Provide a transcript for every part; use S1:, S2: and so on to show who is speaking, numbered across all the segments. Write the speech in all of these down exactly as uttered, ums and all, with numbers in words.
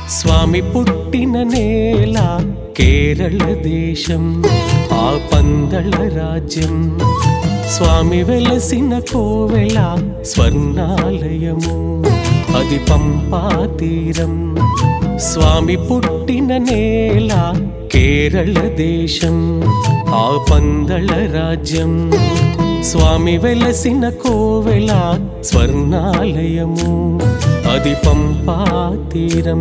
S1: స్వామి పుట్టిన నేల కేరళ దేశం, ఆ పందళ రాజ్యం. స్వామి వెలసిన కోవెల స్వర్ణాలయము, అది పంపా తీరం. స్వామి పుట్టిన నేల కేరళ దేశం, ఆ పందళ రాజ్యం. స్వామి వెలసిన కోవెల స్వర్ణాలయము, అది పంపా తీరం.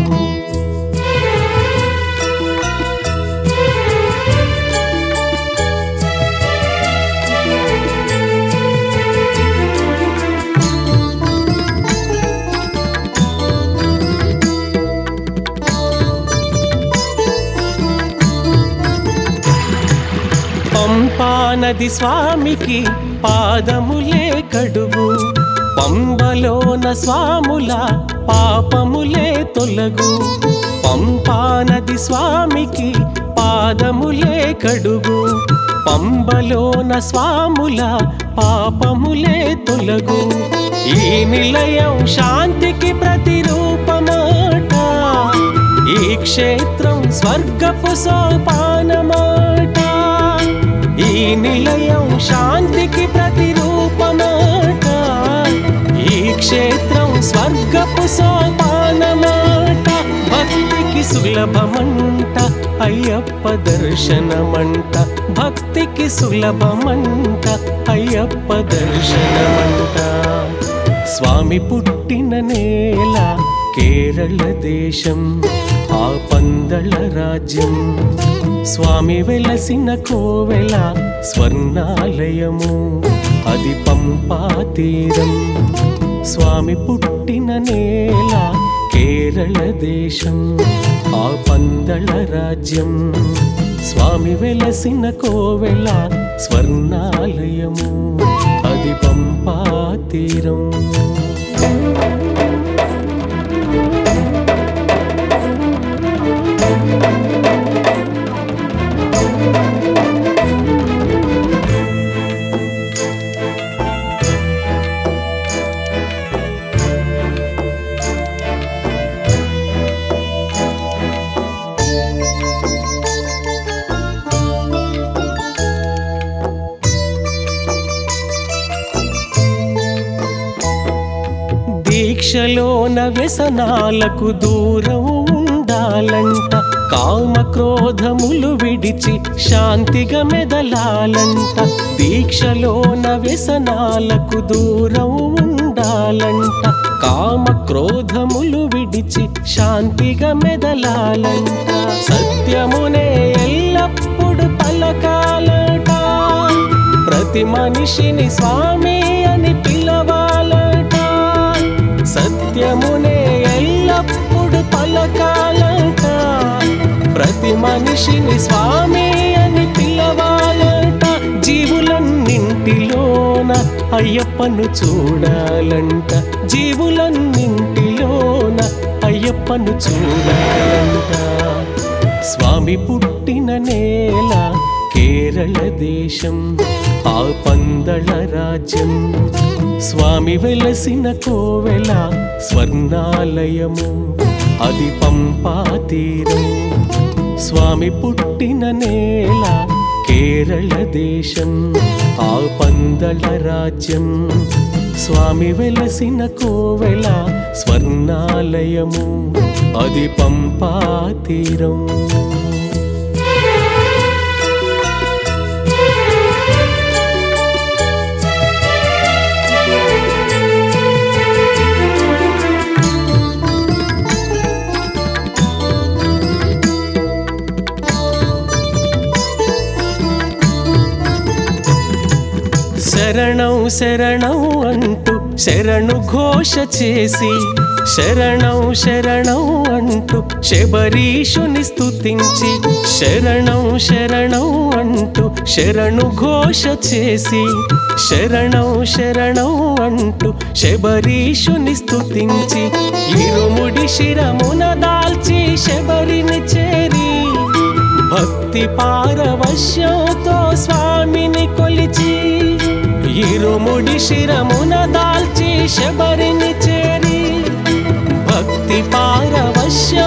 S1: పంపా నది స్వామికి పాదములే కడుగు, పంబలోన స్వాముల పాపములే తొలగు. పంపా నది స్వామికి పాదములే కడుగు, పంబలోన స్వాముల పాపములే తొలగు. ఈ నిలయం శాంతికి ప్రతిరూపమాట, ఈ క్షేత్రం స్వర్గపు సోపానమాట. ఈ నిలయం శాంతికి ప్రతిరూపమాట, ఈ క్షేత్రం స్వర్గపు సోపానమాట. భక్తికి సులభమంట అయ్యప్ప దర్శనమంట, భక్తికి సులభమంట అయ్యప్ప దర్శనమంట. స్వామి పుట్టిన నేల కేరళ దేశం, ఆ పందళ రాజ్యం. స్వామి వెలసిన కోవెల స్వర్ణాలయము, అది పంపా తీరం. స్వామి పుట్టిన నేల కేరళ దేశం, ఆ పందళ రాజ్యం. స్వామి వెలసిన కోవెల స్వర్ణాలయము, అది పంపా తీరం. దీక్షలోన వ్యసనాలకు దూరం ఉండాలంట, కామ క్రోధములు విడిచి శాంతిగా మెదలాలంట. దీక్షలోన వ్యసనాలకు దూరం ఉండాలంట, కామ క్రోధములు విడిచి శాంతిగా మెదలాలంట. సత్యమునే ఎల్లప్పుడు పలకాలట, ప్రతి మనిషిని స్వామి అని పిలవాలట. సత్యమునే ఎల్లప్పుడు పలకాలట, ప్రతి మనిషిని స్వామి అని పిలవాలట. జీవులన్నింటిలోన అయ్యప్పను చూడాలంట, జీవులన్నింటిలోన అయ్యప్పను చూడాలంట. స్వామి పుట్టిన నేల కేరళ దేశం, ఆ పందళ రాజ్యం. స్వామి వెలసిన కోవెల స్వర్ణాలయము, అది పంపా తీరం. స్వామి పుట్టిన నేల కేరళ దేశం, ఆ పందళ రాజ్యం. స్వామి వెలసిన కోవెల స్వర్ణాలయము, అది పంపా తీరం. శరణం శరణం అంటూ శరణు ఘోష చేసి, శరణం శరణం అంటూ శబరీషుని స్తుతించి. శరణం శరణం అంటూ శరణు ఘోష చేసి, శరణం శరణం అంటూ శబరీషుని స్తుతించి. ఇరుముడి శిరమున దాల్చి శబరిని చేరి, భక్తి పారవశ్యంతో స్వామిని కొలిచి. ఇరుముడి శిరమున దాల్చి శబరిని చేరి, భక్తి పారవశ్య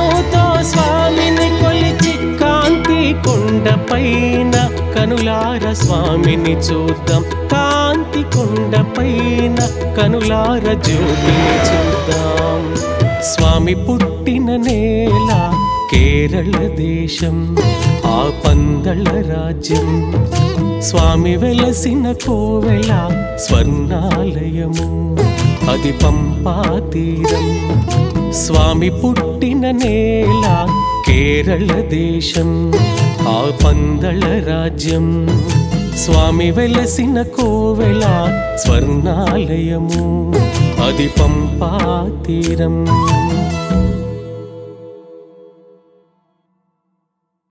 S1: కొండపైన కనులార స్వామిని చూద్దాం, కాంతి కొండపైన కనులార జ్యోతిని చూద్దాం. స్వామి పుట్టిన నేల కేరళ దేశం, ఆ పందళ రాజ్యం. స్వామి వెలసిన కోవెల స్వర్ణాలయము, అది పంపా తీరం. స్వామి పుట్టిన నేల కేరళ దేశం, ఆ పందళ రాజ్యం. స్వామి వెలసిన కోవెల స్వర్ణాలయము, అది పంపా తీరం.